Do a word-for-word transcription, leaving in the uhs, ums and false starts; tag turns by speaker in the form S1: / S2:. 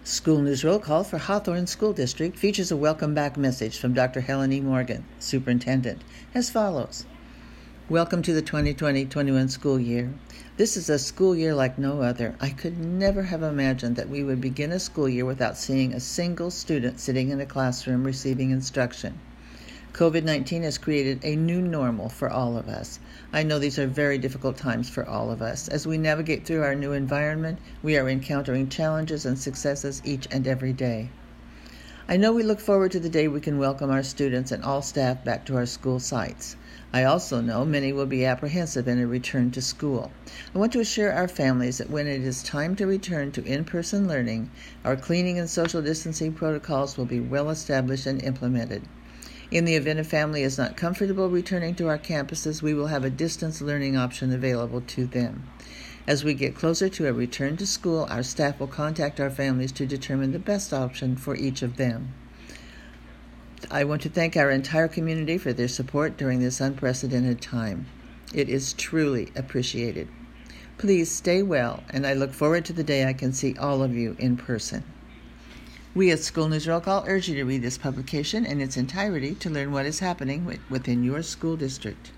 S1: School News Roll Call for Hawthorne School District features a welcome back message from Doctor Helen E. Morgan, Superintendent, as follows. Welcome to the twenty twenty twenty-one school year. This is a school year like no other. I could never have imagined that we would begin a school year without seeing a single student sitting in a classroom receiving instruction. covid nineteen has created a new normal for all of us. I know these are very difficult times for all of us. As we navigate through our new environment, we are encountering challenges and successes each and every day. I know we look forward to the day we can welcome our students and all staff back to our school sites. I also know many will be apprehensive in a return to school. I want to assure our families that when it is time to return to in-person learning, our cleaning and social distancing protocols will be well established and implemented. In the event a family is not comfortable returning to our campuses, we will have a distance learning option available to them. As we get closer to a return to school, our staff will contact our families to determine the best option for each of them. I want to thank our entire community for their support during this unprecedented time. It is truly appreciated. Please stay well, and I look forward to the day I can see all of you in person. We at School News Roll Call urge you to read this publication in its entirety to learn what is happening within your school district.